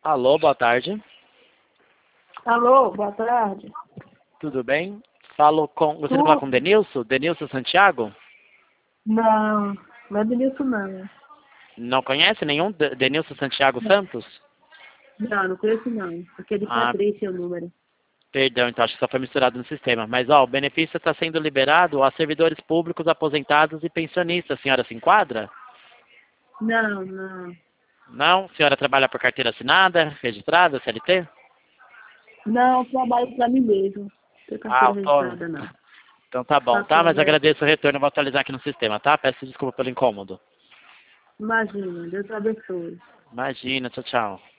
Alô, boa tarde. Alô, boa tarde. Tudo bem? Falo com... Gostaria de falar com o Denilson? Denilson Santiago? Não, não é Denilson não. Não conhece nenhum Denilson Santiago Santos? Não, não conheço não. Porque é de Ah, Patrícia o número. perdão, então acho que só foi misturado no sistema. Mas, ó, o benefício está sendo liberado a servidores públicos, aposentados e pensionistas. A senhora se enquadra? Não, não. Não? A senhora trabalha por carteira assinada, registrada, CLT? Não, eu trabalho pra mim mesmo. Não tenho Ah, carteira autônomo. registrada não. Então tá bom, Faço tá? Mas hora. agradeço o retorno, eu vou atualizar aqui no sistema, tá? Peço desculpa pelo incômodo. Imagina, Deus abençoe. Imagina, tchau, tchau.